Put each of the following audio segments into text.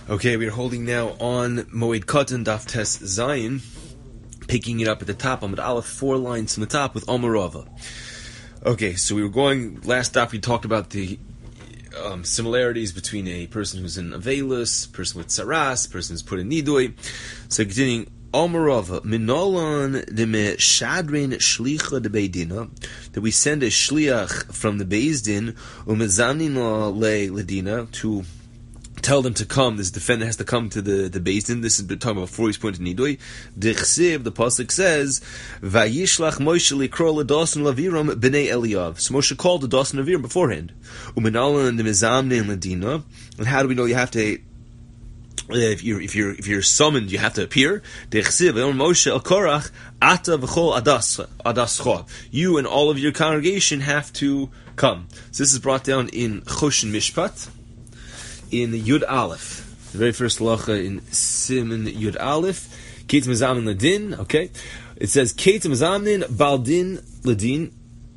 Okay, we are holding now on Moed Katan Daf Tes Zayin, picking it up at the top, Amud Aleph, 4 lines from the top with Omarava. Okay, so we were going, last daf we talked about the similarities between a person who's in Avelus, person with Saras, person who's put in Nidui. So continuing, Omarava, Minolan deme Shadrin Shlicha de Beidina, that we send a Shliach from the Bezdin, Umezanina le Ledina, to tell them to come. This defendant has to come to the Beis Din. This is talking about before he's pointed to Nidui. Dechsiv, the pasuk says, "Vayishlach Moshe likro ledasan laviram b'nei Eliyav." So Moshe called the Dasan Laviram beforehand. Umenalan the mizamne and ladina. And how do we know you have to? If you're summoned, you have to appear. Dechsiv Moshe el Korach ata v'chol adascha. You and all of your congregation have to come. So this is brought down in Choshen Mishpat, in Yud Aleph, the very first halacha in Siman Yud Aleph, Keit Mezamin Ladin. Okay, it says Keit Mezamin Baldin Ladin,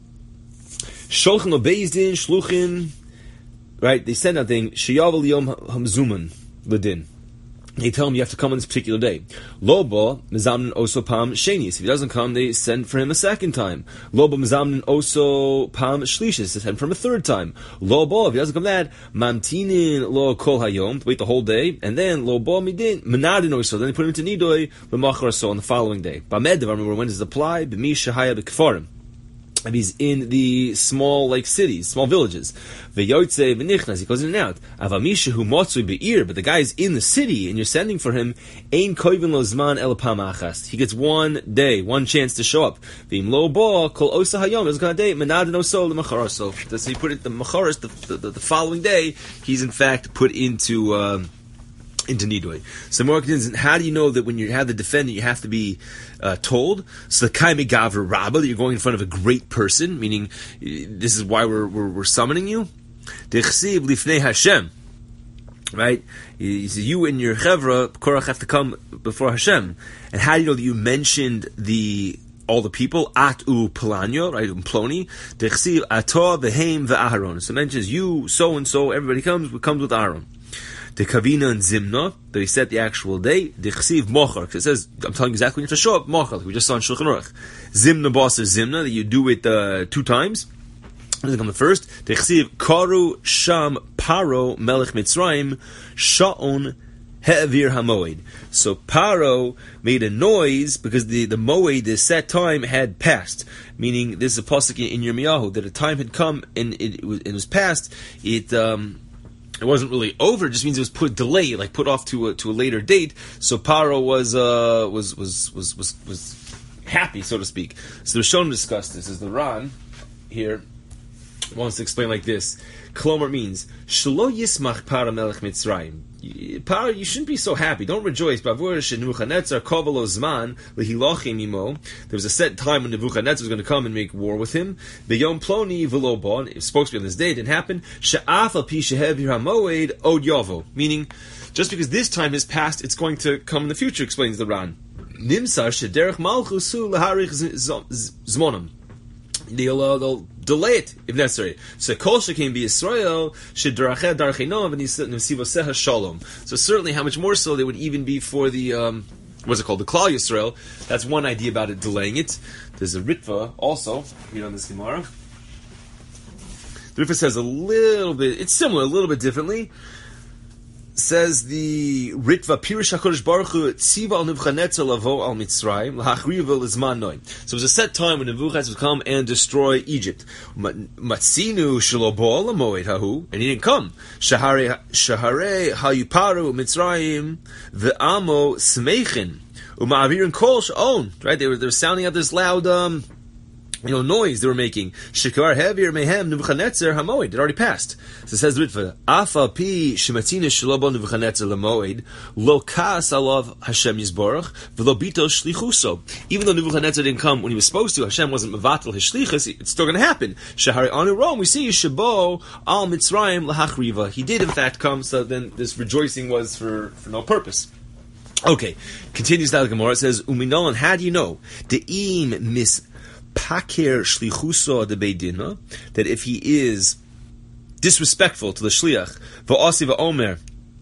Sholchin Obezdin Shluchin. Right, they send out thing Sheyavel Yom Hamzuman Ladin. They tell him you have to come on this particular day. Lobo Mezamin Oso Pam Shenis. If he doesn't come, they send for him a second time. Lobo Mezamin Oso Pam Shlishis. They send for him a third time. Lobo, if he doesn't come that, Mamtinin Lo Kol Hayom, wait the whole day, and then Lobo Midin Menadin Oso. Then they put him to Nidoi B'Machar So on the following day. B'Med, remember when does it apply? B'Mi Shahaya B'Kfarim. And he's in the small cities, small villages. V'yotze v'nichnas, he goes in and out. Avamisha hu motzui be'ir, but the guy is in the city, and you're sending for him. Ein koivin lo zman el pamachas. He gets one day, one chance to show up. V'im lo bo kol osa hayom. There's a day menadin oso l'macharoso. So he put it the macharos the following day. He's in fact put into Nidui. So more continues, how do you know that when you have the defendant, you have to be told? So the Kai Megaver Rabba, that you're going in front of a great person, meaning this is why we're summoning you. Dechsiv lifnei Hashem. Right? You and your Chevra, Korach, have to come before Hashem. And how do you know that you mentioned all the people? Atu Pelanyo, right? Ploni. Dechsiv Ato v'heim v'Aharon. So it mentions you, so and so, everybody comes with Aaron. The Kavina and Zimna, that we set the actual day. The Chesiv Mochar, because it says, I'm telling you exactly when you have to show up, Mochar, like we just saw in Shulchan Aruch. Zimna Boss is Zimna, that you do it 2 times. Doesn't come the first. The Chesiv Karu Sham Paro Melech Mitzrayim Sha'on He'avir HaMoed. So Paro made a noise because the Moed, the set time, had passed. Meaning, this is a pasuk in Yirmiyahu, that a time had come and it was past. It wasn't really over. It just means it was put off to a later date. So Paro was happy, so to speak. So the Rishonim discussed this. As the Ran here wants to explain like this: Klomer means Shelo Yismach Paro Melech Mitzrayim. Paro, you shouldn't be so happy. Don't rejoice. There was a set time when Nebuchadnezzar was going to come and make war with him. B'yom ploni v'lo bon. It was supposed to be on this day. It didn't happen. She'af al pi shehevir hamoed od yavo. Meaning, just because this time has passed, it's going to come in the future, explains the Ran. Nimsar shederech malchus hu laharich zmonim. They'll delay it if necessary. So kol shekein b'Yisrael shedracheh darchei noam v'nesivoseha shalom. So certainly, how much more so they would even be for the what's it called, the Klal Yisrael. That's one idea about it, delaying it. There's a Ritva also here on this Gemara. The Ritva says a little bit. It's similar, a little bit differently. Says the Ritva, Pirish HaKadosh Baruch Hu Tziva al Nebuchadnezzar lavo al Mitzrayim lahachriva lizman noim. So it was a set time when Nebuchadnezzar would come and destroy Egypt. Matzinu shelo bo lamoed hahu, and he didn't come. Shaharei hayuparu Mitzrayim ve'amo smeichin uma'avirin kol sh'on. Right, they were sounding out this loud noise they were making. Shekar heavier mehem Nebuchadnezzar hamoed. It already passed. So it says the Ritva, Afa pi shematina shlobo Nebuchadnezzar lamoed lo kas alav Hashem Yisborach v'lo bito shlichuso. Even though Nebuchadnezzar didn't come when he was supposed to, Hashem wasn't mevatel his shlichus. It's still going to happen. Shahari anu Rome, we see shabo al Mitzrayim lahachriva. He did in fact come. So then this rejoicing was for no purpose. Okay, continues down the Gemara. It says Uminon. How do you know the im mis Pakir shlichuso de beidina, that if he is disrespectful to the shliach, va'asi va'omer,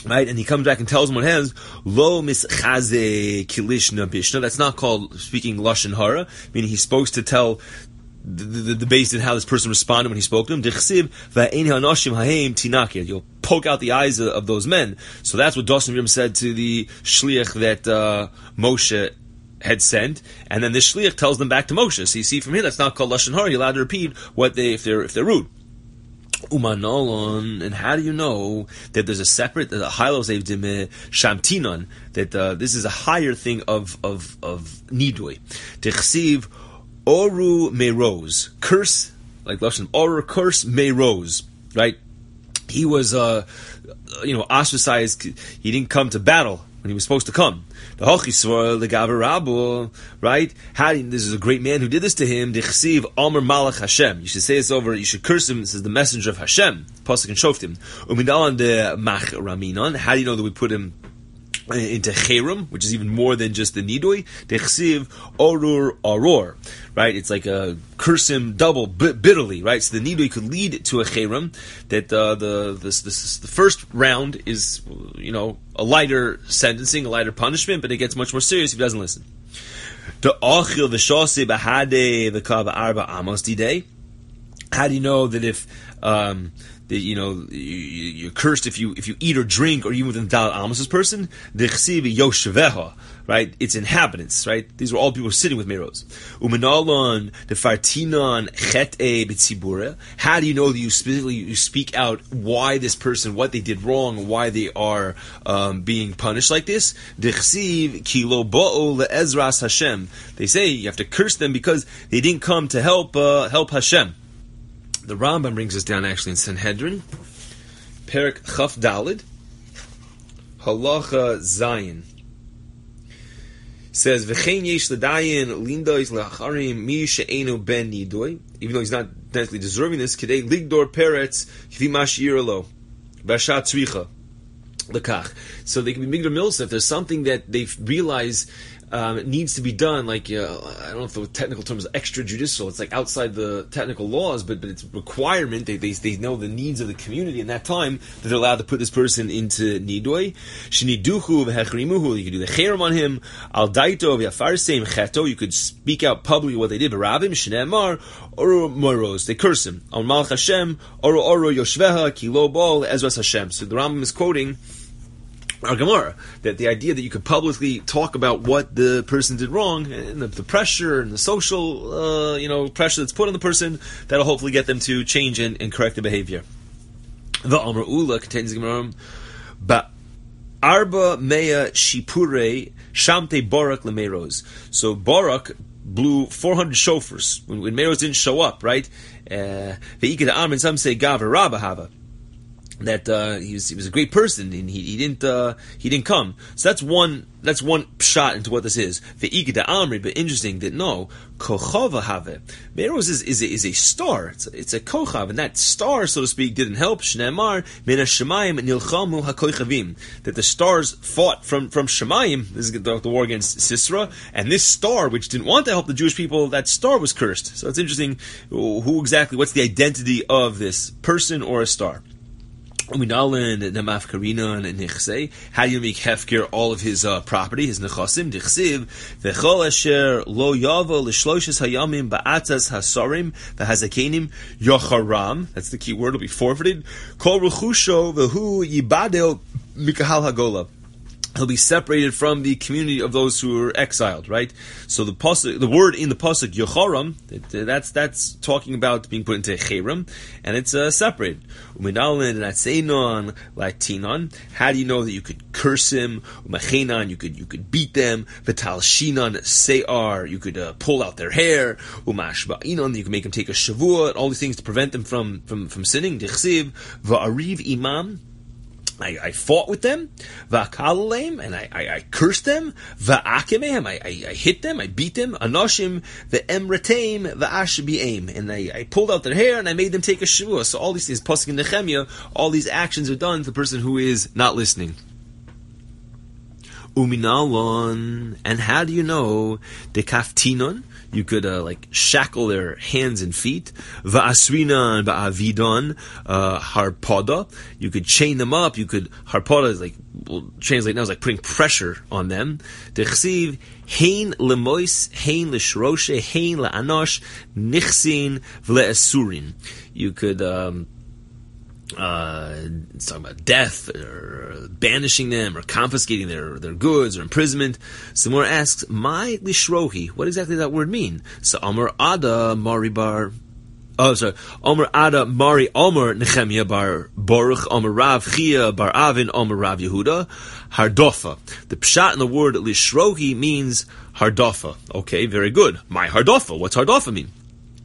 Right, and he comes back and tells him what has lo mischaze kilishna bishna. That's not called speaking lashon hara, meaning he's supposed to tell the based on how this person responded when he spoke to him. Dichsiv va'ein hanoshim haim tinakir. You'll poke out the eyes of those men. So that's what Dosan Rim said to the shliach that Moshe had sent, and then the shliach tells them back to Moshe. So you see from here, that's not called lashon hara. You're allowed to repeat what if they're rude. Umanolon, and how do you know that there's a hilos evdim shamtinon, that this is a higher thing of nidui? Tichsiv oru meroz, curse, like lashon oru, curse meroz, right? He was ostracized. He didn't come to battle when he was supposed to come. The Hochisvar, the Gavarabu, right? This is a great man who did this to him. Dichsiv Omer Malach Hashem. You should say this over. You should curse him. This is the messenger of Hashem. Pasuk and Shoftim. Umidalan de Mach Raminon. How do you know that we put him into Cherem, which is even more than just the Nidui? Dichsiv Orur Aror. Right? It's like a curse him double, bitterly, right? So the Nidui could lead to a Cherem, that the first round is, a lighter sentencing, a lighter punishment, but it gets much more serious if he doesn't listen. How do you know that if you're cursed if you eat or drink, or even within Dal Amos' person? Right? Its inhabitants, right? These were all people sitting with Meroz. Umenalon, the Fartinon, Chet-e B'tzibura. How do you know that you speak out why this person, what they did wrong, why they are being punished like this? Dichsiv Kilo Bo'o le'ezras Hashem. They say you have to curse them because they didn't come to help Hashem. The Rambam brings us down actually in Sanhedrin, Perek Chaf Dalid, Halacha Zayin. Says V'chein yesh l'dayin lindois le'acharim mi she'enu ben nidoi. Even though he's not necessarily deserving this, kidei ligdor peretz kvi mashir lo b'ashat tzricha lekach. So they can be migdor milsa if there's something that they realize needs to be done, like I don't know if the technical term is extrajudicial. It's like outside the technical laws, but it's a requirement. They know the needs of the community in that time that they're allowed to put this person into nidoi. Sheniduchu v'hechrimuhu. You could do the cherem on him. Al daito v'afarseim cheto. You could speak out publicly what they did. V'ravim shneemar oru moros. They curse him. Al malach Hashem oru yoshveha kilo bol ezras Hashem. So the Rambam is quoting our Gemara, that the idea that you could publicly talk about what the person did wrong, and the pressure and the social, pressure that's put on the person, that'll hopefully get them to change and correct the behavior. The Amr Ula contains the Gemara, but Arba Mea Shipure Shamte Barak Lemeros. So Barak blew 400 shofars when Meros didn't show up, right? Ve'ikad Amr, and some say Gav Rabba Hava. That he was a great person and he didn't come. So that's one shot into what this is. Ve'igda Amri, but interesting that no kochava have. Meroz is a star. It's a kochav, and that star, so to speak, didn't help. Shneimar min hashemayim nilchamu hakoichavim. That the stars fought from Shemayim. This is the war against Sisera, and this star, which didn't want to help the Jewish people, that star was cursed. So it's interesting. What's the identity of this person or a star? How do you make hefker all of his property, his nechasim? Dichsiv v'chol asher lo yavo l'shloishes hayamim ba'atzas hasarim v'hazakenim yocharam. That's the key word. Will be forfeited. Kol ruchusho v'hu yibadel mikahal hagola. He'll be separated from the community of those who are exiled, right? So the word in the pasuk yocharam, that's talking about being put into cherem, and it's separated. Uminalin and latinon. How do you know that you could curse him? Umachenan, you could beat them. Vital shinan se'ar, you could pull out their hair. Umashba'inon, you can make them take a shavua. All these things to prevent them from sinning. Dichsiv va'ariv imam. I fought with them, va'kalaleim, and I cursed them, va'akemehem, I hit them, I beat them, anoshim, ve'emreteim, va'ashbi'eim, and I pulled out their hair and I made them take a shavua. So all these things, pasuk in Nehemiah, all these actions are done to the person who is not listening. Uminalon, and how do you know the kaftinon? You could shackle their hands and feet. Va'asrinan ba'avidon harpada. You could chain them up. You could harpada is we'll translate now is putting pressure on them. Dechsiv hein lemois, hein leshroshe, hein leanosh, nichsin vle'asurin. You could it's talking about death or banishing them or confiscating their goods or imprisonment. Someone asks, "My lishrohi." What exactly does that word mean? So Amar Ada Mari Bar. Oh, sorry. Amar Ada Mari Amar Nechemia Bar Baruch Amar Rav Chia Bar Avin Amar Rav Yehuda Hardofa. The pshat in the word lishrohi means hardofa. Okay, very good. My hardofa. What's hardofa mean?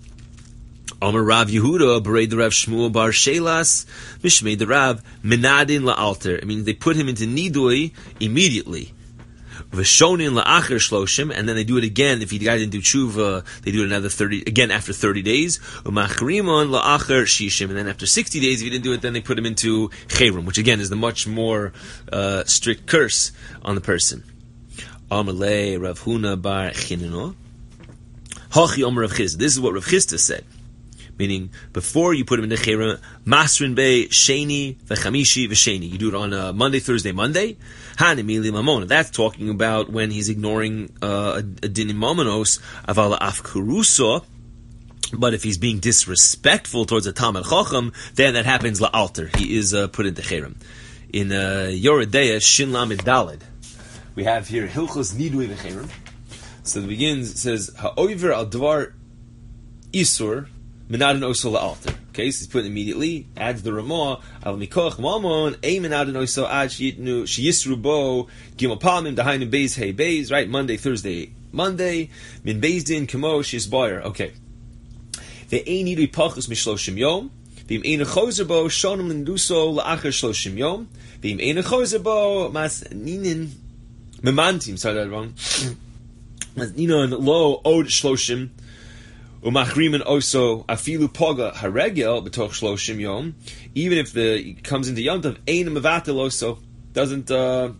Amar Rav Yehuda, Berei the Rav Shmuel Bar Shelas, Mishmei the Rav, Menadin la'alter. I mean, they put him into Nidui immediately. V'shonin la'acher shloshim, and then they do it again. If the guy didn't do tshuva, they do it another 30, again after 30 days. U'machrimon la'acher shishim, and then after 60 days, if he didn't do it, then they put him into chayrim, which again is the much more strict curse on the person. Amar le Rav Huna Bar Chinino. Hachi Amar Rav Chisda. This is what Rav Chisda said. Meaning, before you put him in the chayrim, masrin bei sheni v'chamishi v'sheni. You do it on Monday, Thursday, Monday. Hanimili mamona. That's talking about when he's ignoring a din mamonos avala afkurusa. But if he's being disrespectful towards a Talmid Chacham, then that happens la'alter. He is put into chayrim. In Yoredeya Shin Lamed Daled, we have here Hilchos Nidui v'chayrim. So it begins. It says ha'oiver al dvar isur. Menadin oso la'alter. Okay, so he's put immediately, adds the Ramah, al mikoch mamon, a menadin oso ad sheyisru bo, gimel palmim, dahainim beis, hey beis, right? Monday, Thursday, Monday, min beis kamo shisboyer. Okay. Ve'ein nidu pachus mishloshim yom, ve'im ein chozer bo, shonim linduso la'acher shloshim yom, ve'im ein chozer bo, mas ninin, memantim, sorry, that wrong. Mas ninon lo od shloshim, Umachriman also afilu poga haregel b'toch shloshim yom. Even if it comes into Yom Tov, ein mevatel also doesn't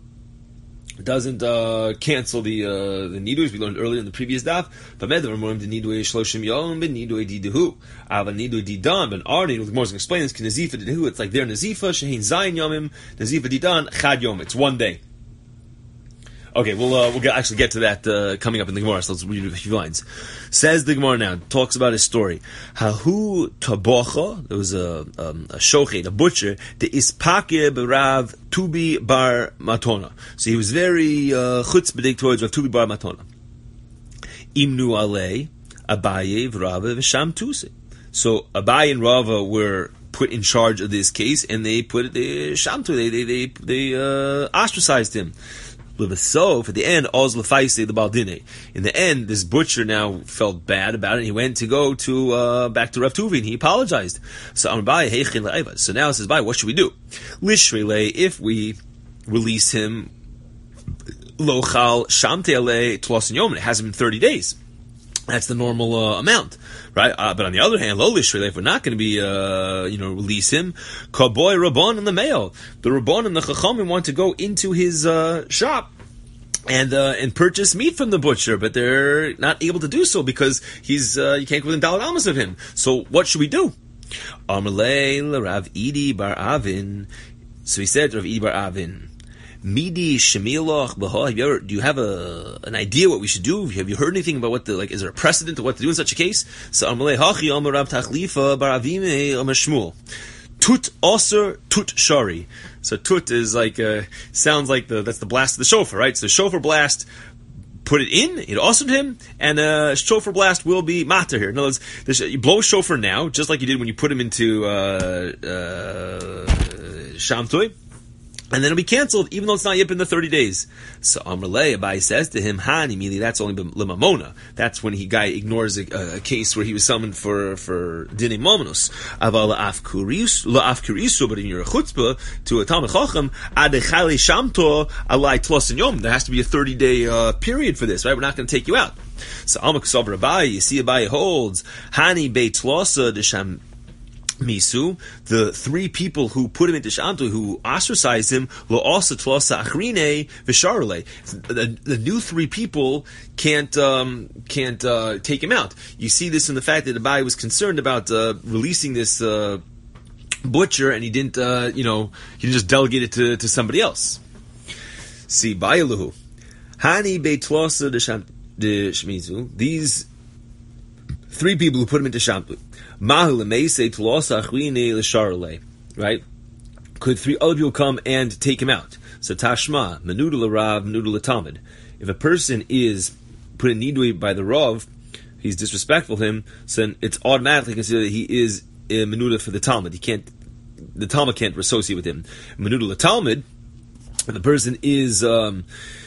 cancel the nidui. We learned earlier in the previous daf. But medavar morim the nidui shloshim yom ben nidui didahu. Ava nidui didan ben arni. The Gemara is going to explain this. K'nazifa didahu. It's like their nazifa shehin zayin yomim nazifa didan chad yom. It's one day. Okay, we'll actually get to that coming up in the Gemara, so let's read a few lines. Says the Gemara now, talks about his story. Hahu tabocha, there was a shochet, a butcher, the ispake b'Rav Tubi bar Matona. So he was very chutzpahdik towards Rav Tubi bar Matona. Imnu alei, Abaye, Rava, v'sham tuse. So Abaye and Rava were put in charge of this case, and they put they ostracized him. So, at the end, Oz Lefaise the Baldine. In the end, this butcher now felt bad about it, and he went to go to back to Rav Tuvi, and he apologized. So now it says, what should we do? Lishrele, if we release him, Lochal Shamteale Tlosin Yom, it hasn't been 30 days. That's the normal amount, right? But on the other hand, lo lishrele, if we're not going to be, release him, kaboy Rabban in the mail. The Rabban and the Chachamim want to go into his shop and purchase meat from the butcher, but they're not able to do so because he's you can't go within $1 almas of him. So what should we do? Amalei Rav Idi bar Avin. So he said to Rav Idi bar Avin, Midi Shemilach Baha. Do you have an idea what we should do? Have you heard anything about what is there a precedent of what to do in such a case? So Amalei Hachi Amar Rab Tachlifa Bar Avime Amar Shmuel. Tut Oser Tut Shari. So tut is sounds like that's the blast of the shofar, right? So shofar blast, put it in, it ossered him, and shofar blast will be matter here. In other words, you blow shofar now, just like you did when you put him into Shamtoi, and then it'll be canceled, even though it's not yet been the 30 days. So Amrlei Abai says to him, Hani, meaning that's only lemamona. That's when guy ignores a case where he was summoned for dinei mamonos. Aval la'afkurisu, but in your chutzpah to a Talmid Chacham, adechali shamto alai tlosin yom. There has to be a 30-day period for this, right? We're not going to take you out. So Amak Sabra Abai, you see Abai holds, Hani beit tlosa desham Misu, the three people who put him into Shamtui, who ostracized him, lo also tlosa achrine v'sharle. The new three people can't take him out. You see this in the fact that Abai was concerned about releasing this butcher, and he didn't just delegate it to somebody else. See, Bayaluhu, Hani beitlosa de Shmizu. These three people who put him into Shamtui. Right? Could three other people come and take him out? So Tashma, Menudul Rav, Menudul Talmud. If a person is put in Nidui by the Rav, he's disrespectful to him, so then it's automatically considered that he is a Menudul for the Talmud. The Talmud can't associate with him. Menudul Talmud, if the person is in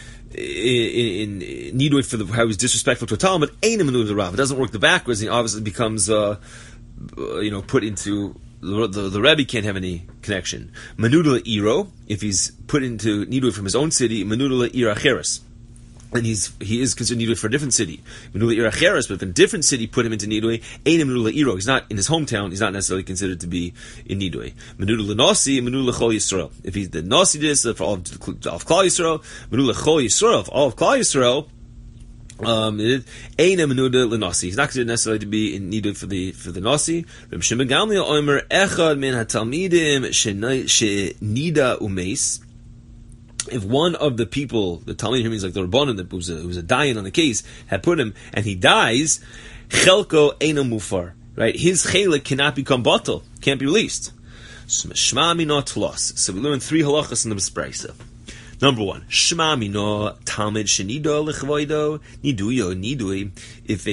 Nidui for how he's disrespectful to a Talmud, ain't a Menudul Rav. It doesn't work the backwards, and he obviously becomes put into the Rebbe can't have any connection. Menudula Iro, if he's put into Nidui from his own city, Menudula Iracheres, and he is considered Nidui for a different city. Menudula Iracheres, but if a different city put him into Nidui, ain't Menudula Iro. He's not in his hometown. He's not necessarily considered to be in Nidui. Menudula Nasi, Menudula Chol Yisrael. If he's the Nasi this for all of Klal Yisrael, Menudula Chol Yisrael for all of Klal Yisrael. He's not considered necessarily to be in Nidui for the Nasi. Reb Shimon Gamliel Omer Echad min hatalmidim shenida umeis. If one of the people, the Talmud means like the Rabbanan, that was a dayan on the case, had put him and he dies, chelko eino mufar. Right, his chelik cannot become batal, can't be released. Shma minot loss. So we learn three halachas in the Bespraisa. Number one, Shema mino talmid shenido lechvoido nidui. If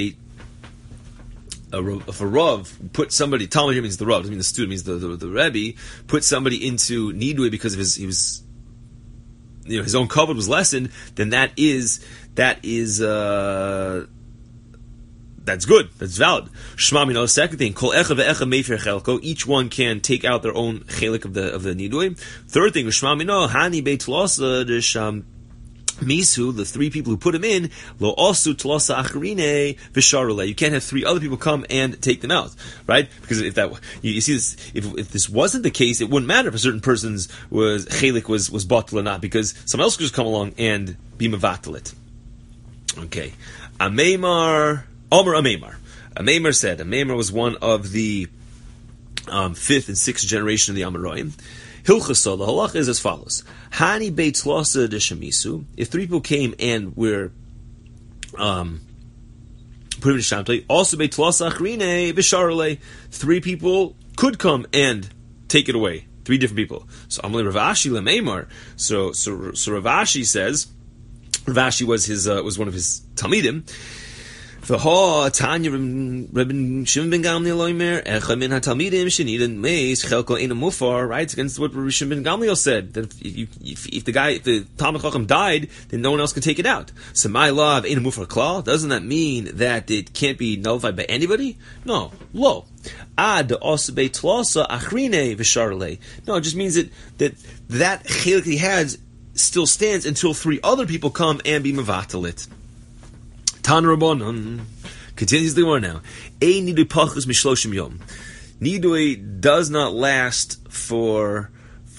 a Rav put somebody, Talmud here means the Rav, doesn't mean the student, means the Rebbe, put somebody into nidui because of his own kavod was lessened, then that's good. That's valid. Shema mino. Second thing, kol echa ve'echa mefer chelko. Each one can take out their own chelik of the nidui. Third thing, shema mino hani beit tlosa desham misu. The three people who put him in lo osu tlosa achrine v'sharule. You can't have three other people come and take them out, right? Because if that you see this, if this wasn't the case, it wouldn't matter if a certain person's chelik was batal or not, because someone else could just come along and be mevatel it. Okay, Ameimar. Omer Ameimar. Ameimar said, Ameimar was one of the fifth and sixth generation of the Amoraim. Hilchasa, the halacha is as follows. Hani beit tzlosa de shemisu. If three people came and were put him in Shamtui, also beit tzlosa achrine b'sharle. Three people could come and take it away. Three different people. So Amalei Rav Ashi lemeimar. So Rav Ashi says, Rav Ashi was one of his talmidim. Tanya Reb Shimon ben Gamliel Omer Echad min hatalmidim shenida meis chelko eino mufar. Right, it's against what Reb Shimon ben Gamliel said, that if the Talmud Chacham died, then no one else can take it out. So my law of eino mufar klal, doesn't that mean that it can't be nullified by anybody? No, lo. Ad osbe tlosa achrine v'sharle. No, it just means that chelik he has still stands until three other people come and be mevatel it. Tan Rabbanon continues the war now. Ein nidui pachus mishloshim yom. Nidui does not last for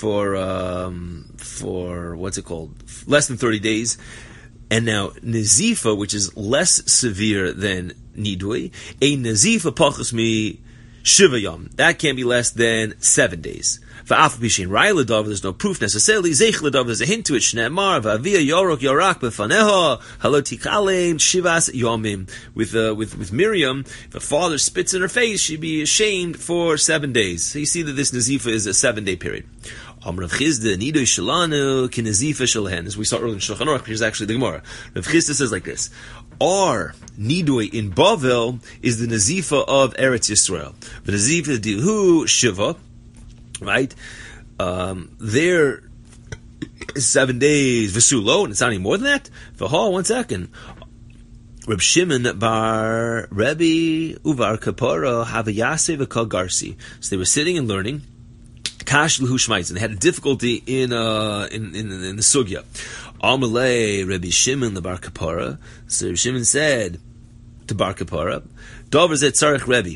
what's it called? Less than 30 days. And now Nazifa, which is less severe than Nidui, a Nazifa pachus mi shiva yom. That can be less than 7 days. There's no proof necessarily. There's a hint to it. Shne'emar v'avia yorok yorak b'faneha halotikalem shivas yomim. With Miriam, if a father spits in her face, she'd be ashamed for 7 days. So you see that this nazifa is a 7-day period. Rav Chizda nidui shalanu k'nazifa shalhen. As we saw earlier in Shulchan Aruch, here's actually the Gemara. Rav Chizda says like this: our nidui in Bavel is the nazifa of Eretz Yisrael. The nazifa dihu shiva. Right? There is 7 days, Vesulo, and it's not any more than that. V'ha, 1 second. Reb Shimon bar Rebbe Uvar Kapara Havayase v'Kal Garsi. So they were sitting and learning. Kash l'hu shmaiz, and they had a difficulty in the sugya. Amalei Rebbe Shimon the bar Kapara. So Reb Shimon said to bar Kapara, Dover zet tzarech Rebbe.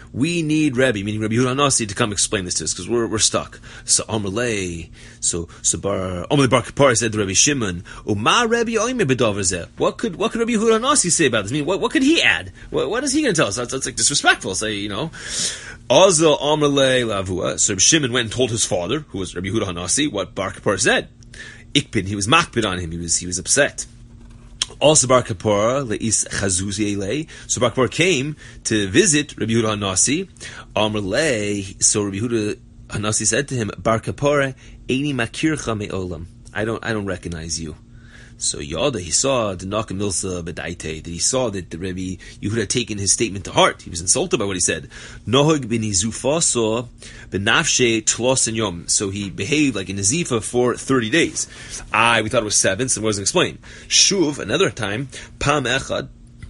We need Rebbe, meaning Rabbi Yehuda Hanasi, to come explain this to us, because we're stuck. So Amalei, so Bar Kappara said to Rabbi Shimon, Uma Rebbe Oime B'Dover Zeh. What could Rabbi Yehuda Hanasi say about this? I mean, what could he add? What is he going to tell us? That's like disrespectful. Say, Azal Amalei Lavua. So Rabbi Shimon went and told his father, who was Rabbi Yehuda Hanasi, what Bar Kappara said. Ikpin, he was makpid on him. He was upset. Also, Bar Kappara leis chazuzi elei. So Bar Kappara came to visit Rabbi Yehuda Hanasi. Amalei. So Rabbi Yehuda Hanasi said to him, Bar Kappara, eini makircha me'olam. I don't recognize you. So Yada, he saw the Naka Milsa Bedaite, that he saw that the Rebbe Yehuda had taken his statement to heart. He was insulted by what he said. Nohag bin Izufaso benafshe tlos and yom. So he behaved like a Nazifa for 30 days. We thought it was 7, so it wasn't explained. Shuv, another time, Pam Echad,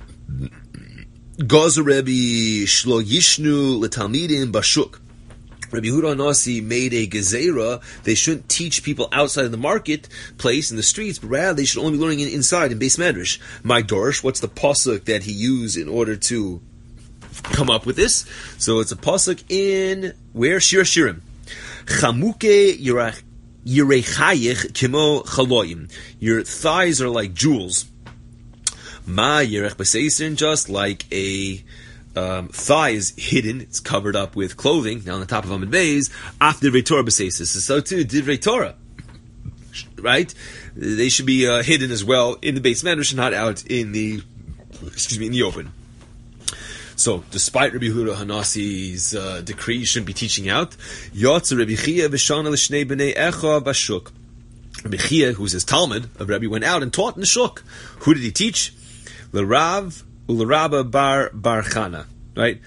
Gaza Rebbe Shlo Yishnu L'Talmidim Bashuk. Rabbi Yehuda Hanasi made a gezerah. They shouldn't teach people outside of the marketplace in the streets, but rather they should only be learning inside in Beis Medrash. My Dorsh, what's the pasuk that he used in order to come up with this? So it's a pasuk in where Shir Shirim. Chamuke yirechayich kimo chaloyim. Your thighs are like jewels. Ma yirech b'seisin, just like a thigh is hidden, it's covered up with clothing, now on the top of Amid Beis, after Divrei Torah b'seisis. So too, Divrei Torah, right? They should be hidden as well in the Beis Medrash, not out in the open. So, despite Rabbi Yehuda Hanasi's decree, you shouldn't be teaching out. Yotze Rabbi Chia v'shana l'shnei b'nei echa b'shuk. Rabbi Chia, who's his Talmud of Rabbi, went out and taught in the shuk. Who did he teach? L'Rav U'Rabba bar Chana, right?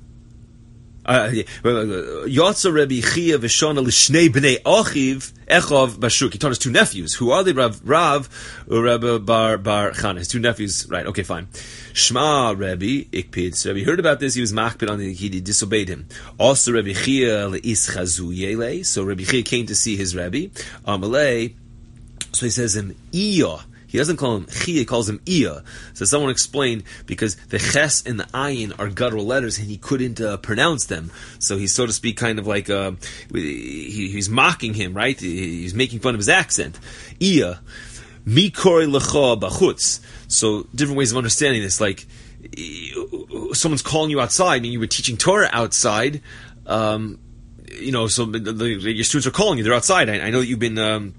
Yotza Rabbi Chia v'shana l'shnei b'nei Achiv Echov b'shuk. He taught his 2 nephews. Who are they? Rav U'Rabba bar Chana. His 2 nephews, right? Okay, fine. Shema Rabbi Ikpid. So Rabbi heard about this. He was makpid on it. He disobeyed him. Also Rabbi Chia le'is chazu yele. So Rabbi Chia came to see his Rabbi. Amalei. So he says him Iyah. He doesn't call him Chia, he calls him Iya. So someone explained, because the Ches and the Ayin are guttural letters and he couldn't pronounce them. So he's, so to speak, kind of like, he's mocking him, right? He's making fun of his accent. Iya. Mikori lecha bachutz. So different ways of understanding this, like, someone's calling you outside, I mean, you were teaching Torah outside, so your students are calling you, they're outside. I know that you've been,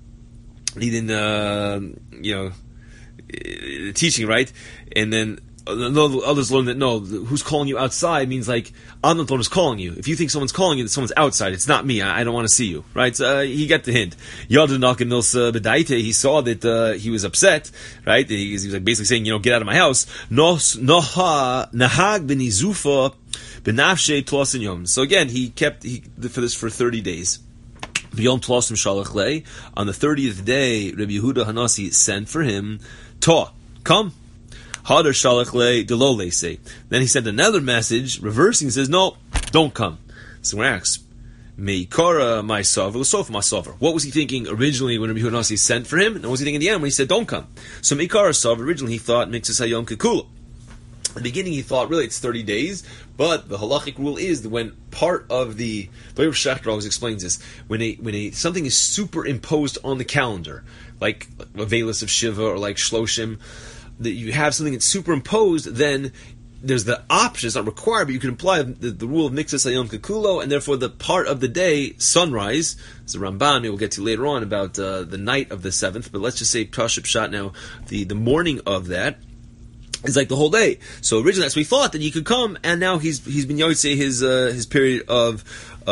teaching, right? And then others learn that no, who's calling you outside means like I'm not the one who's calling you. If you think someone's calling you, that someone's outside. It's not me. I don't want to see you, right? So he got the hint. He saw that he was upset, right? He was like basically saying, get out of my house. So again, he kept for this for 30 days. On the 30th day, Rabbi Yehuda Hanasi sent for him, come. Hadar shalach le delo leise. Then he sent another message, reversing, and says, no, don't come. So we're asked, Meikara my sover, l'sof my sover. What was he thinking originally when Rabbi Yehuda Hanasi sent for him? And what was he thinking in the end when he said, don't come? So Meikara sover, originally he thought, Mixus hayom kekula. In the beginning, he thought, really, it's 30 days, but the halachic rule is that when part of the Rav Shechter always explains this, when something is superimposed on the calendar, like a Velas of Shiva or like Shloshim, that you have something that's superimposed, then there's the option, it's not required, but you can apply the rule of Mixus Hayom Kekulo, and therefore the part of the day, sunrise, it's the Ramban, we'll get to later on about the night of the 7th, but let's just say Pashut Pshat now, the morning of that, it's like the whole day. So originally that's what he thought, that he could come, and now he's been Yotzei his period of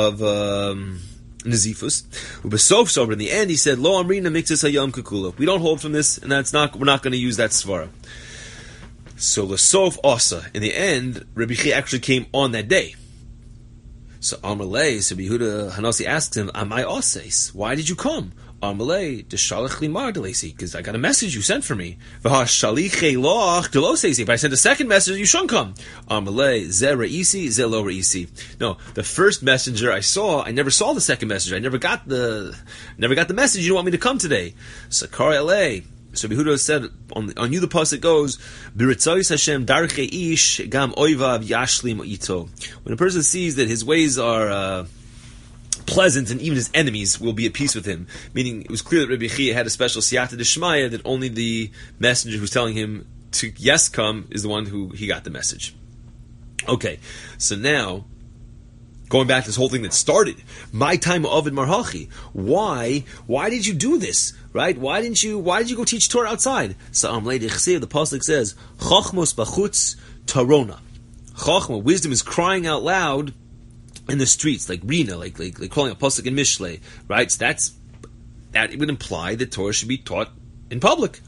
Nazifus. Ubesof sober, in the end he said, Lo Amrina Mixus Hayom Kekula. We don't hold from this, and we're not going to use that svara. So Lasof Asa. In the end, Rabbi Chia actually came on that day. So Amalei, so Yehuda Hanasi asks him, Amai Ases, why did you come? Amalei, Deshalach Limar Delesi, because I got a message you sent for me. If I sent a second message, you shouldn't come. Amalei, Ze Reisi, Ze Lo Reisi. No, the first messenger I saw, I never saw the second messenger. I never got the message you don't want me to come today. Sakar Elei. So Yehuda said, on you the pasuk goes, B'ritzois Hashem darchei ish gam oivav yashlim ito. When a person sees that his ways are pleasant and even his enemies will be at peace with him, meaning it was clear that Rabbi Chia had a special siyata d'shmaya that only the messenger who's telling him to yes come is the one who he got the message. Okay, so now, going back to this whole thing that started, my time Ovid Marhachi. Why did you do this? Right? Why did you go teach Torah outside? So the pasuk says, Chochmos bachutz tarona. Chochma, wisdom is crying out loud in the streets, like Rina, like calling a pasuk in Mishlei. Right? So that would imply that Torah should be taught in public.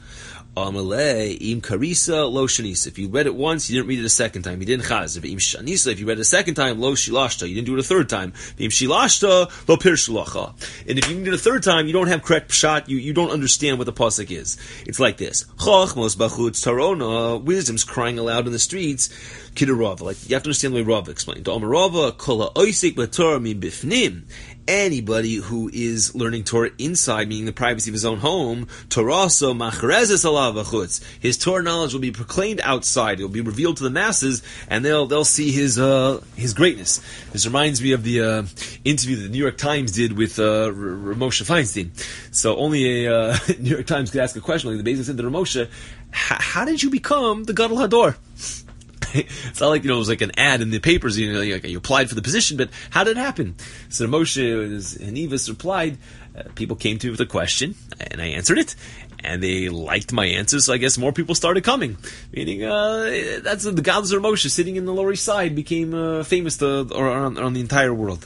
Im karisa lo shanisa. If you read it once, you didn't read it a second time. You didn't chaz. Im shanisa. If you read it a second time, lo shilashta. You didn't do it a third time. Im shilashta lo pirshulacha. And if you did it a third time, you don't have correct pshat. You don't understand what the pasuk is. It's like this: Chochmos bachutz tarona. Wisdom's crying aloud in the streets. Kidarava. Like you have to understand the way Rava explained. Rava kola oisik b'torah min bifnim. Anybody who is learning Torah inside, meaning the privacy of his own home, Toraso machrezes alav v'chutz. His Torah knowledge will be proclaimed outside. It will be revealed to the masses, and they'll see his greatness. This reminds me of the interview that the New York Times did with Moshe Feinstein. So only a New York Times could ask a question. Like the Beis said to Moshe, "How did you become the Gadol Hador?" It's not like, it was like an ad in the papers, you applied for the position, but how did it happen? So Moshe Hanivas replied, people came to me with a question, and I answered it, and they liked my answer, so I guess more people started coming. Meaning, that's the Gadol of Moshe sitting in the Lower East Side became famous on the entire world.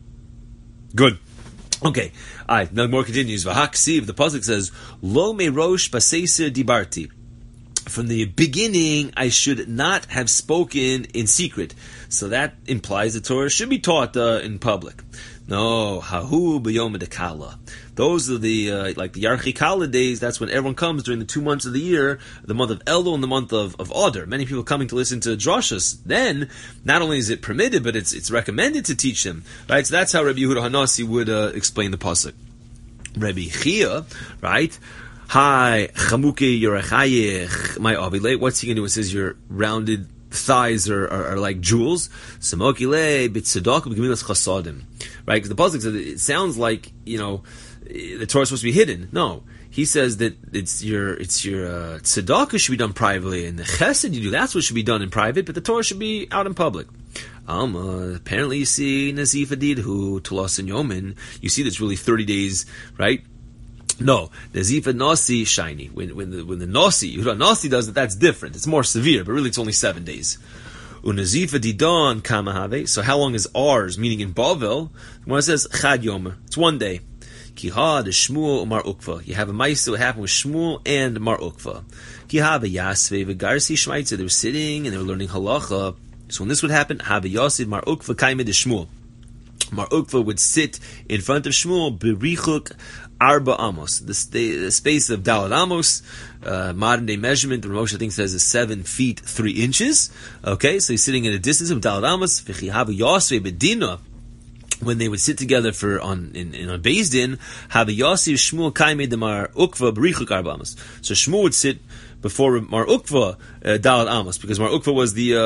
Good. Okay. Alright, now more continues. V'haksiv, the pasuk says, Lo me rosh baseiser dibarti. From the beginning, I should not have spoken in secret. So that implies the Torah should be taught in public. No, hahu b'yom dekala. Those are the like the Yarchi Kala days. That's when everyone comes during the 2 months of the year, the month of Elul and the month of Adar. Many people coming to listen to drashas. Then, not only is it permitted, but it's recommended to teach them. Right? So that's how Rabbi Yehuda Hanasi would explain the pasuk. Rabbi Chia, right? Hi, chamuke yorachayich, my avile. What's he going to do? It says your rounded thighs are like jewels. Samokile bitzedak b'gemilas chasadim. Right? Because the pasuk says it sounds like the Torah is supposed to be hidden. No, he says that it's your tzedakah should be done privately, and the chesed you do, that's what should be done in private, but the Torah should be out in public. Apparently, you see Nazif Adidhu Tulas and Yomin. You see that's really 30 days, right? No, Nazifa Nasi shiny. When the Nasi, Yehuda Nasi does it, that's different. It's more severe, but really it's only 7 days. Unazifa Didon Kamahave. So how long is ours? Meaning in Bavel, when it says Chad Yomer, it's 1 day. Kiha de Shmuel Umar Ukva. You have a ma'aseh that happened with Shmuel and Mar Ukva. Kiha Yasve V'Garsi Shmaitza. They were sitting and they were learning halacha. So when this would happen, Have Yasiv Mar Ukva Kaime de Shmuel. Mar Ukva would sit in front of Shmuel Berichuk Arba Amos, the space of Dalad Amos, modern day measurement, the Moshe thing says is 7 feet 3 inches. Okay, so he's sitting at a distance of Dalad Amos. V'chihavu Yosve Bedina. When they would sit together on Beis Din, have Yosef Shmuel Kaime de Mar Ukva Berichuk Arba Amos. So Shmuel would sit before Mar Ukva Dalad Amos, because Mar Ukva was the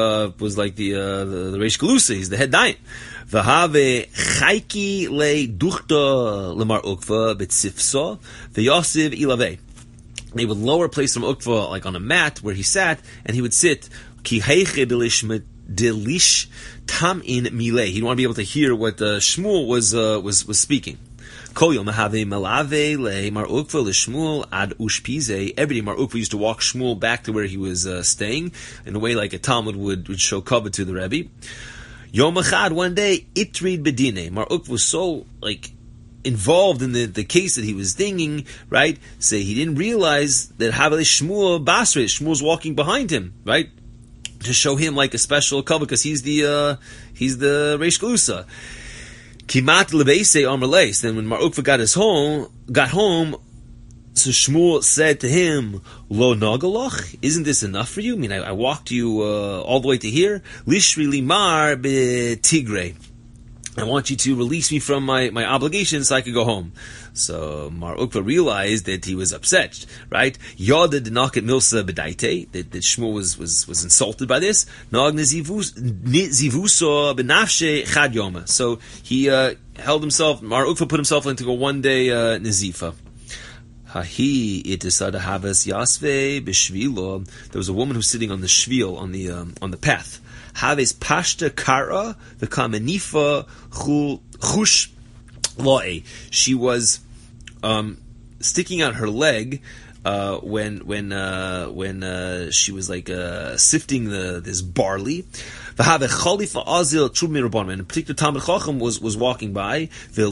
Reish Galusa. He's the head dayan. V'have chayki le duchta lemar ukva b'tzifsa v'yosiv ilave. They would lower place from ukva like on a mat where he sat, and he would sit ki heiche delish tam in mileh. He'd want to be able to hear what Shmuel was speaking. Kol yom have melave le Mar Ukva le Shmuel ad ushpize. Every day Mar Ukva used to walk Shmuel back to where he was staying, in a way like a Talmud would show covet to the Rebbe. Yom Echad, one day, Itrid Bedine. Mar Ukva was so, involved in the case that he was thinking, right? So he didn't realize that Havale Shmuel Basre, Shmuel's walking behind him, right? To show him like a special cover, because he's the Reish Galusa. Kimat Lebeise Amrleis. Then when Mar Ukva got home, so Shmuel said to him, Lo nagalach, isn't this enough for you? I mean, I walked you all the way to here. Lishri limar be tigre. I want you to release me from my obligations so I could go home. So Mar Ukva realized that he was upset, right? Yoda did not get milsa bedaite, that Shmuel was insulted by this. Nog nizivuso benafshe chad yoma. So he held himself, Mar Ukva put himself into a one-day nizifa. Hahi itisada havas yasve b'shvilo. There was a woman who's sitting on the shvil, on the path. Haves pashta kara the kamenifa chush loe. She was sticking out her leg when she was like sifting this barley. And a particular Talmid Chacham was walking by. She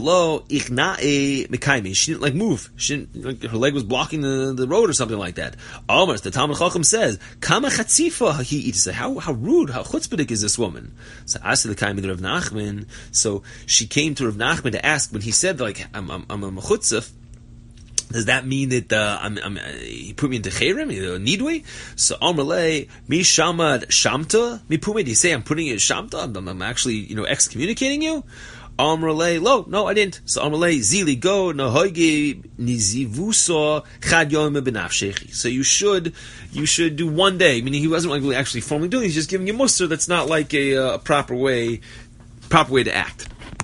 didn't like move. Her leg was blocking the road or something like that. Almost the Talmid Chacham says, "Kama chatzifa he said, how rude, how chutzpahdik is this woman?" So asked the Kaimi Rav Nachman. So she came to Rav Nachman to ask when he said like I'm a chutzif. Does that mean that he put me into Cherem, Nidwe? So Amrle, mi shamad shamta, mi pumi. Do you say I'm putting you in shamta? I'm actually, excommunicating you? Amrle, lo, no, I didn't. So Amrle, zili go nahoigi nizivuso chad yom benafshechi. So you should do one day. Meaning he wasn't like actually formally doing it. He's just giving you muster. That's not like a proper way to act.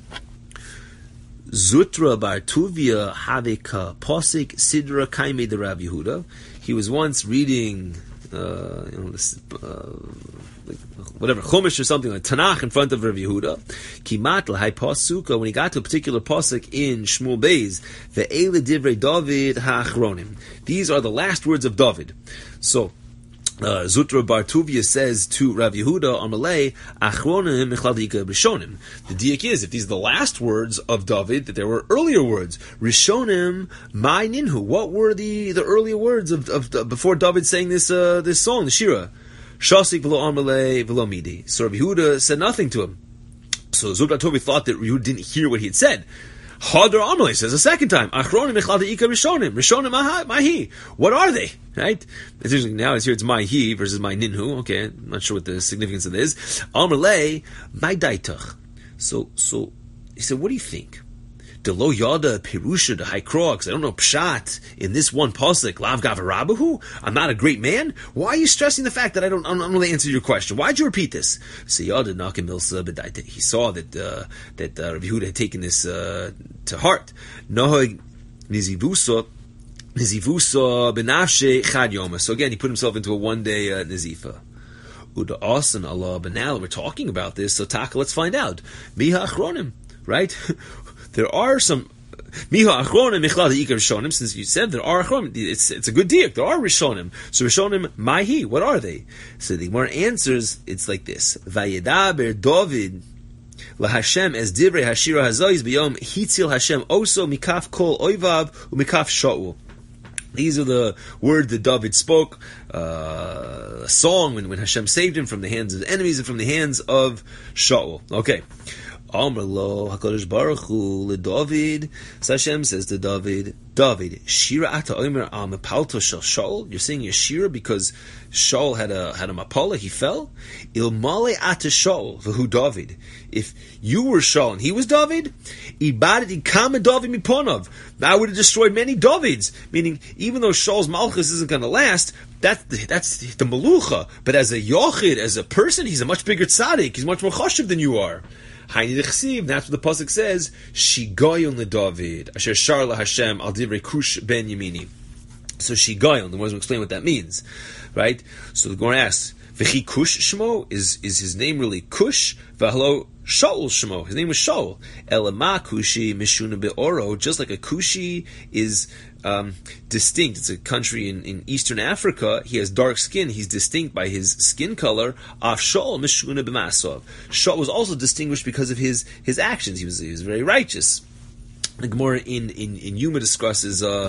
Zutra bar Tuvia haveka posik sidra kaime de Rav Yehuda. He was once reading, whatever Chumash or something like Tanakh in front of Rav Yehuda. Kimat l'hai pasuka. When he got to a particular pasuk in Shmuel Beis, ve'ele divrei David ha'achronim. These are the last words of David. So Zutra bar Tuvia says to Rav Yehuda Amalei, Achronim mechladika Rishonim. The diak is, if these are the last words of David, that there were earlier words. Rishonim my ninhu. What were the earlier words of before David saying this song, the Shira? Shasik v'lo Amalei v'lo midi. So Rav Yehuda said nothing to him. So Zutra bar Tuvia thought that Yehuda didn't hear what he had said. Hadar Amalei says a second time, Achronim echladika Rishonim. Rishonim mahi. What are they? Right? It's interesting now. It's here. It's my he versus my ninhu. Okay, I'm not sure what the significance of this is. Amalei my daitach. So he said, what do you think? The lo yada pirusha the high crocs. I don't know pshat in this one pasuk. Lav gavarabahu. I'm not a great man. Why are you stressing the fact that I'm not going to answer your question? Why'd you repeat this? So yada nakim milsa bedaita. He saw that Rav Yehuda had taken this to heart. Nohag nizivusa benafshe chad yoma. So again, he put himself into a one-day nizifa. Uda asan Allah. But now we're talking about this, so taka, let's find out. Miha achronim, right? There are some Miha Achronim Michlad Ikar Rishonim. Since you said there are Achronim, it's a good diak. There are Rishonim. So Rishonim Mahi, what are they? So the Gemara answers. It's like this: Vayedaber David LaHashem as Divrei Hashira Hazois B'Yom Hitzil Hashem Oso Mikaf Kol Oivav Umikaf Shaul. These are the words that David spoke, a song when Hashem saved him from the hands of the enemies and from the hands of Shaul. Okay. Amr lo HaKadosh Baruch Hu LeDavid. So Hashem says to David, Shira ata omer al mepalto shel Shaul. You're saying a Shira because Shaul had a mapala, he fell. Ilmale ata Shaul v'hu David. If you were Shaul and he was David, ibadati kama David miponov. I would have destroyed many Davids. Meaning, even though Shaul's malchus isn't going to last, that's the malucha. But as a yochid, as a person, he's a much bigger tzaddik. He's much more chashiv than you are. That's what the pasuk says. Shigayon leDavid asher shar laHashem al divrei Kush ben Yemini. So Shigayon. The ones will explain what that means, right? So the Gemara asks, "V'chi Kush Shmo is his name really Kush? V'halo Shaul Shmo. His name was Shaul. Elama Kushi mishuna be'oro. Just like a Kushi is distinct. It's a country in Eastern Africa. He has dark skin. He's distinct by his skin color. Af Shaul mishuna b'masov. Shaul was also distinguished because of his actions. He was very righteous. The Gemara in Yuma discusses, that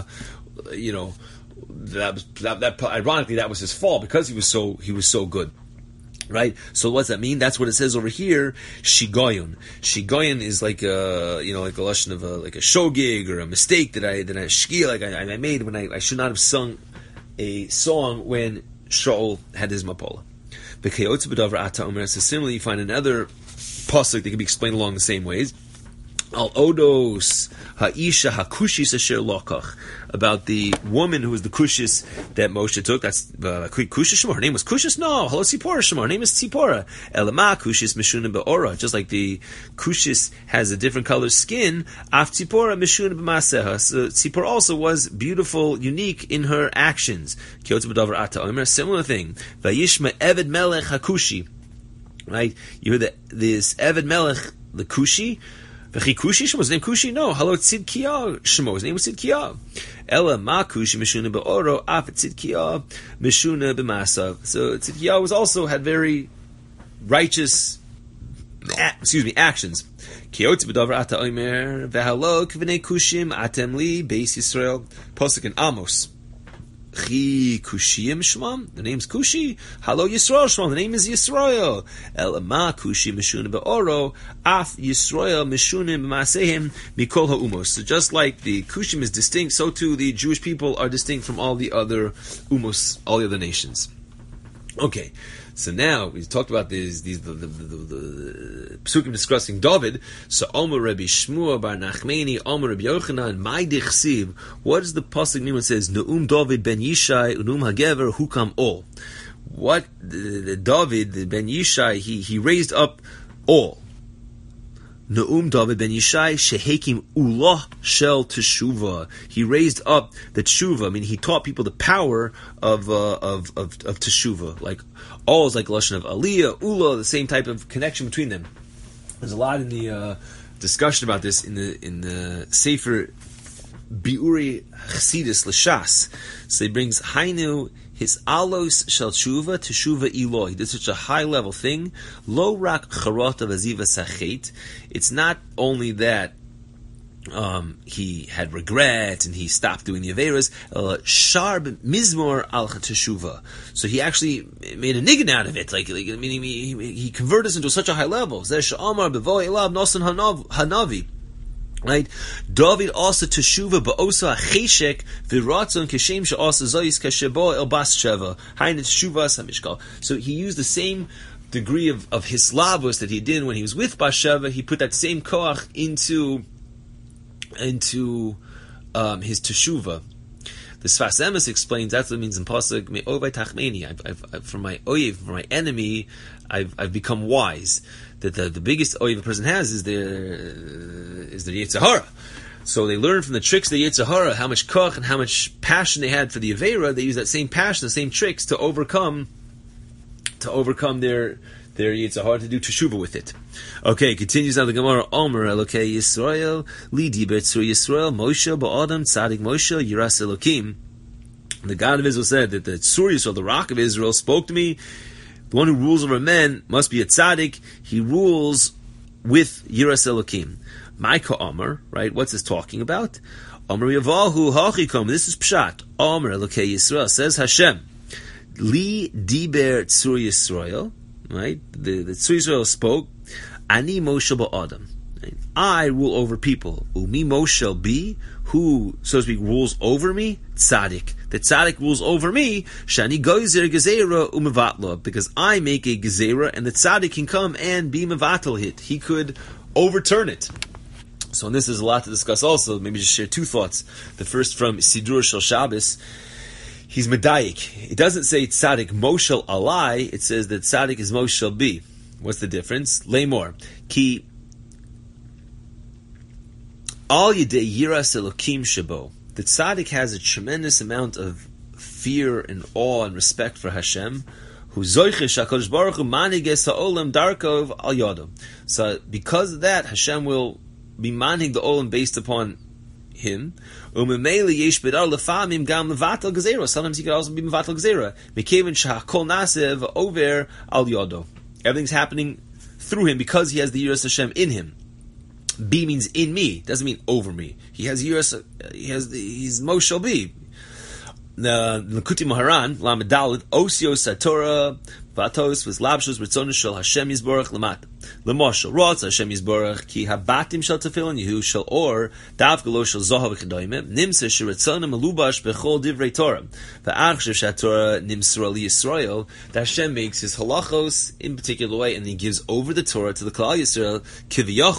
ironically that was his fault because he was so good. Right? So what's that mean? That's what it says over here. Shigayon. Shigayon is like a lashon of like a shogig or a mistake that I made when I should not have sung a song when Shaul had his mapola. So similarly, you find another pasuk that can be explained along the same ways. Al Odos Ha'isha Hakushis Asher Lokach, about the woman who was the Kushis that Moshe took. That's Kushis Shemor. Her name was Kushis? No, hello Tzipora Shemor. Her name is Tzipora. Elama Kushis Meshuna Be'ora. Just like the Kushis has a different color skin, Af Tzipora Meshuna B'Maseha. So Tzipora also was beautiful, unique in her actions. Kiyotz B'Davar Ata Omer. Similar thing. Vayishma Eved Melech Hakushi. Right? You hear that this Eved Melech, the Kushi. Kushi Shemo, his name Kushi? No. Hello, Tzidkiah Shemo, his name was Tzidkiah. Ella ma Kushi Meshuna Be'oro, af Tzidkiah Meshuna B'Masav. So Tzidkiah was also had very righteous, actions. Kiyotz B'Davar Ata Omer, v'halo k'vnei Kushim atem li Beis Yisrael. Posuk in Amos. Chi Kushiyim Shmam, the name's Kushi. Halo Yisrael Shmam, the name is Yisrael. El Ma Kushi Meshuna Be'oro, Af Yisrael Meshunim B'Masehim Mikol Ha'umos. So just like the Kushim is distinct, so too the Jewish people are distinct from all the other umos, all the other nations. Okay, so now we talked about the psukim discussing David. So Omer Rabbi Shmuel bar Nachmani, Omer Rabbi Yochanan, my dichsiv. What does the pasuk mean when it says Neum David ben Yishai Unum Hagever Hukam Ol? What the David ben Yishai he raised up all. Neum David ben Yishai shehekim ulah shel teshuva. He raised up the teshuva. I mean, he taught people the power of teshuva. Like all is like lashon of aliyah, ulah, the same type of connection between them. There's a lot in the discussion about this in the Sefer Biuri Chassidus L'Shas. So he brings Hainu his alos shel tshuva teshuva Eloi. He did such a high level thing. Lo rak charot of aziva sachet. It's not only that he had regret and he stopped doing the averas. Sharb mizmor al teshuva. So he actually made a niggin out of it. Like meaning he converted us into such a high level. Zeh she'amar bevo elav nosan hanavi. Right, David also teshuva ba'osa cheshek v'ratzon kashem she'asa zoyis kashebo el bas sheva hayin teshuvas hamishkal. So he used the same degree of hislavus that he did when he was with Bas Sheva. He put that same koach into his teshuva. The Sfas Emes explains that's what it means in pasuk me'ovay tachmeni. I've from my oyev, from my enemy, I've become wise. That the biggest oyev a person has is their Yetzer Hara. So they learn from the tricks of the Yetzer Hara how much koch and how much passion they had for the Avera. They use that same passion, the same tricks to overcome their Yetzer Hara, to do teshuva with it. Okay, continues now the Gemara. Omer Elokei Yisrael li diber tzur Yisrael Moshe ba'adam tzadik Moshe yiras Elokim. The God of Israel said that the tzur Yisrael, the rock of Israel, spoke to me. The one who rules over men must be a tzaddik. He rules with Yiras Elokim. Maika Omer, right? What's this talking about? Omer Yavahu Hachikom. This is Pshat. Omer Elokei Yisrael, says Hashem. Li diber tzur Yisrael, right? The tzur Yisrael spoke. Ani Moshe ba'adam. I rule over people. Umi Moshe be, who, so to speak, rules over me? Tzaddik. The tzaddik rules over me. Shani goizer gezerah umevatla, because I make a gezerah, and the tzaddik can come and be mevatel hit. He could overturn it. So, and this is a lot to discuss also. Maybe just share two thoughts. The first from Sidur Shel Shabbos. He's medayik. It doesn't say tzaddik Moshel alai. It says that tzaddik is Moshel be. What's the difference? Lay more. Ki al yidei yiras elokim shabo. The tzaddik has a tremendous amount of fear and awe and respect for Hashem. Who zoichish HaKadosh Baruch Hu maniges ha'olam darkov al yadam. So because of that, Hashem will be manig the olam based upon him. Umemeli yesh bedar lefamim gam levatel gezerah. Sometimes he could also be mevatel gezerah. Mekevin shahakol nasev over al yado. Everything's happening through him because he has the Yiras Hashem in him. B means in me, doesn't mean over me. He has Yiras, he's Moshe B. The Lakuti Maharan, Lamed Dalet, Osios Satorah, Vatos was Labshos Ritzon Shel Hashem Yisborach Lamat. Lemoshe Rotz Hashem Yisborach Ki Habatim Shel Tefillin Yehu Shel Or Dav Galo Shel Zohav V'Kedoyim Nimser Sheritzonim Melubash Bechol Divrei Torah V'Ach Shev Shatorah Nimser Li Yisrael. That Hashem makes his halachos in particular way, and he gives over the Torah to the Klal Yisrael Kiviyachol.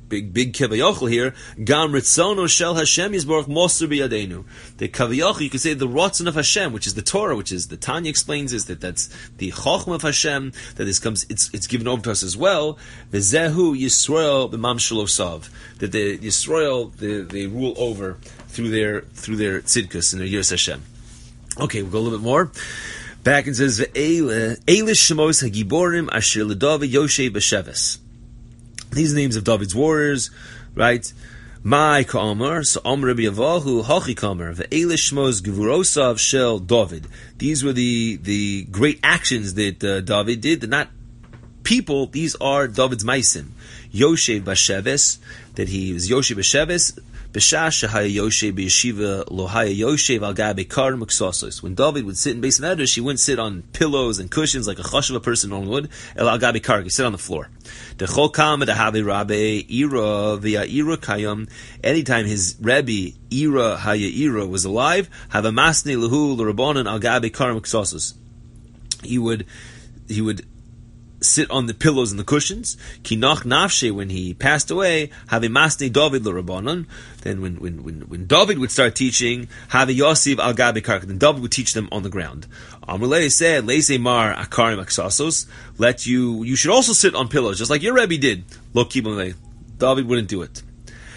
big kaviyachol here. Gam ritzono shel Hashem yisborach moser biyadenu. The kaviyachol, you could say the rotzen of Hashem, which is the Torah, which is the Tanya explains this, that's the chochma of Hashem, that this comes, it's given over to us as well. V'zehu Yisrael b'mam shalosav, that the Yisrael they rule over through their tzidkus and their yiras Hashem. Okay, we'll go a little bit more. Back and says Ve'ele shemos hagiborim asher leDavid Yoshe b'sheves. These are the names of David's warriors, right? Mai Ka'amar, so Amr Rabbi Avahu, Hachi Ka'amar, Ve'ele Shmos Gevurosav Shel David. These were the great actions that David did. They're not people, these are David's Maisim. Yoshev Basheves, that he was Yoshev Basheves, B'shah Shehaya Yoshev B'yeshiva Lohaya Yoshev Al Gabe Kar Muksasos. When David would sit in Beis Medrash, he wouldn't sit on pillows and cushions like a chashuv person normally would. El Al Gabe Kar, he'd sit on the floor. Dechol Kama Dehavi Rabbe Ira V'ya Ira Kayam. Anytime his Rebbe Ira Haya Ira was alive, have a Masne Lahu L'Rabbanan Al Gabe Kar Muksasos. He would sit on the pillows and the cushions. Kinach nafshe, when he passed away, have a masne David l'Rabbanan. Then when David would start teaching, have a Yosef al gabe karka. Then David would teach them on the ground. Amrullah said, Leise mar akarim aksasos. You should also sit on pillows, just like your Rebbe did. Lo kibon. David wouldn't do it.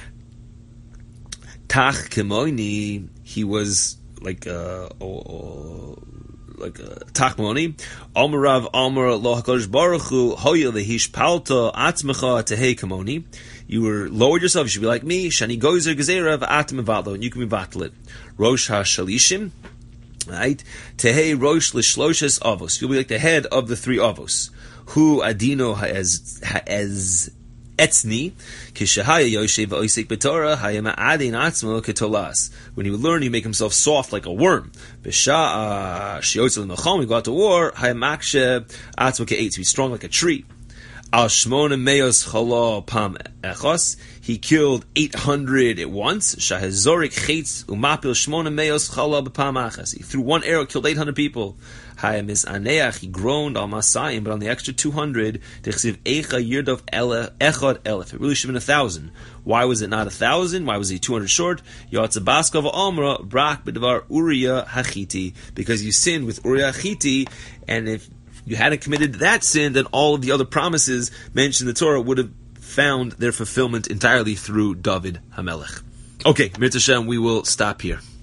Tach kemoini, he was like Tachmoni, Amarav Amar Lo HaKadosh Baruch Hu Hoya Lehish Palta Atzmecha Tehei Kamoni. You were lowered yourself. You should be like me. Shani Gozer Gezerah V'Atem Mevatlo, and you can mevatel it. Rosh HaShalishim, right? Tehei Rosh L'Shloshes Avos. You'll be like the head of the 3 Avos. Hu Adino as Etzni, Kishahaya Yoshev Oisik B'Torah, Hayama Adin Atzmo Ketolas. When he would learn, he make himself soft like a worm. B'Sha'a Shiotzel Mechom, he go out to war, Hayamakshe Atzmo Ke'etz, he's strong like a tree. Al Shmona Meos Chala Pam Echos, he killed 800 at once. Shahazorik Chetz Umapil Shmona Meos Chala B'Pam Achas. He threw one arrow, killed 800 people. Hayamis Aneach, he groaned al Masayim, but on the extra 200, Dechsiv Eicha Yirdav Echad Elef. It really should have been 1,000. Why was it not 1,000? Why was he 200 short? Yatzabaskava Amra Brak B'Davar Uriah Hachiti, because you sinned with Uriah Hachiti, and if you hadn't committed that sin, then all of the other promises mentioned in the Torah would have found their fulfillment entirely through David HaMelech. Okay, Mitzvah Hashem, we will stop here.